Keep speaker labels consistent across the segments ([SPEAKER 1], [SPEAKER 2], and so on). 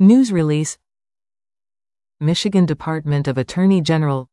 [SPEAKER 1] News release. Michigan Department of Attorney General.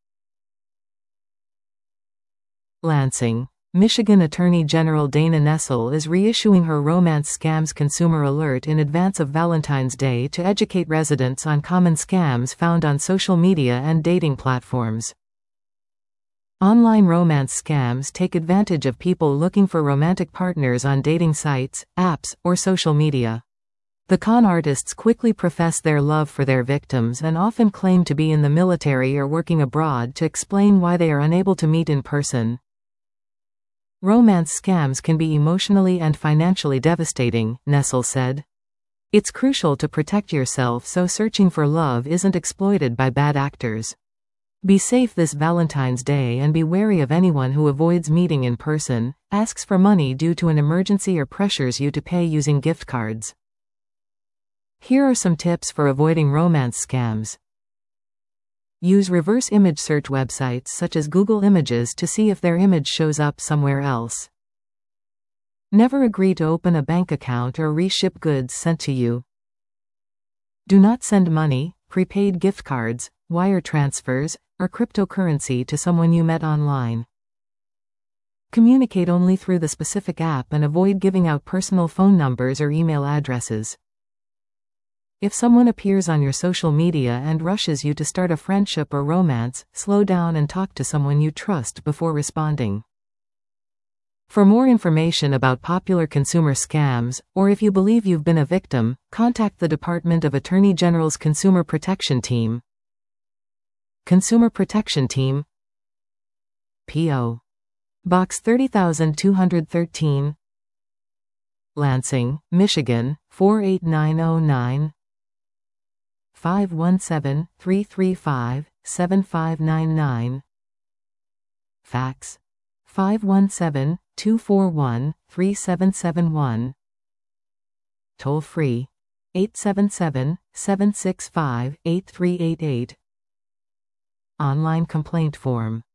[SPEAKER 1] Lansing, Michigan Attorney General Dana Nessel is reissuing her romance scams consumer alert in advance of Valentine's Day to educate residents on common scams found on social media and dating platforms. Online romance scams take advantage of people looking for romantic partners on dating sites, apps, or social media. The con artists quickly profess their love for their victims and often claim to be in the military or working abroad to explain why they are unable to meet in person. Romance scams can be emotionally and financially devastating, Nessel said. It's crucial to protect yourself so searching for love isn't exploited by bad actors. Be safe this Valentine's Day and be wary of anyone who avoids meeting in person, asks for money due to an emergency, or pressures you to pay using gift cards. Here are some tips for avoiding romance scams. Use reverse image search websites such as Google Images to see if their image shows up somewhere else. Never agree to open a bank account or reship goods sent to you. Do not send money, prepaid gift cards, wire transfers, or cryptocurrency to someone you met online. Communicate only through the specific app and avoid giving out personal phone numbers or email addresses. If someone appears on your social media and rushes you to start a friendship or romance, slow down and talk to someone you trust before responding. For more information about popular consumer scams, or if you believe you've been a victim, contact the Department of Attorney General's Consumer Protection Team. Consumer Protection Team. P.O. Box 30213, Lansing, Michigan, 48909. 517-335-7599. Fax. 517-241-3771. Toll free. 877-765-8388. Online complaint form.